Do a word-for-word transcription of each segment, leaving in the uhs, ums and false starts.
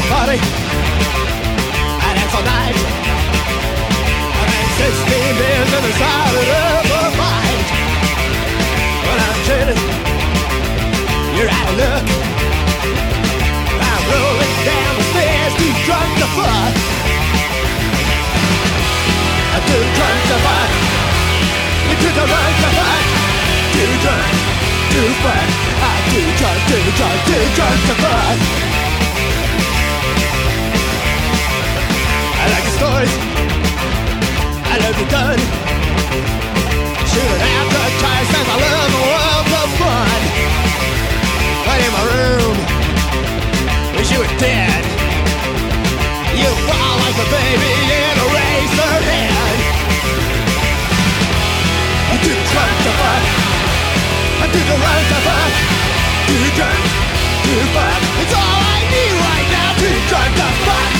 party, and it's all night. I made sixteen beers and decided up a fight. When I'm trading, you're out of luck. I'm rolling down the stairs, too drunk to fuck. I'm too drunk to fuck. You're too drunk to fuck. Too drunk to fuck. I'm too drunk, too drunk, too drunk to fuck. I like the stories, I love the gun. Shooting out the tires, cause I love the world of fun. Right in my room, wish you were dead. You fall like a baby in a razor head. I'm too drunk to fuck. I'm too drunk to fuck. Too drunk to fuck. It's all I need right now. Too drunk to fuck.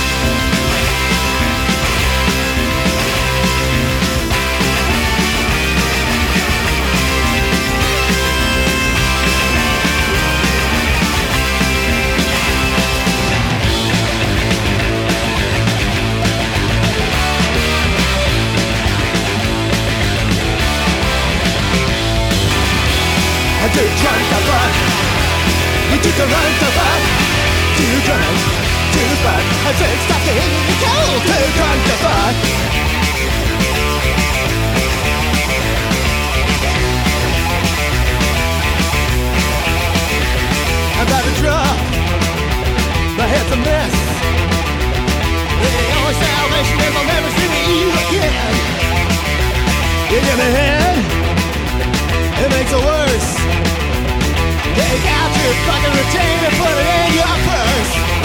I'm too drunk to fuck. You're too drunk to fuck. Too drunk to fuck. I'm too stuck in the cold. Too drunk to fuck. I'm about to drop. My head's a mess. The only salvation is I'll never see you again. You give me head, it makes it worse. Take out your fucking retainer, put it in your purse.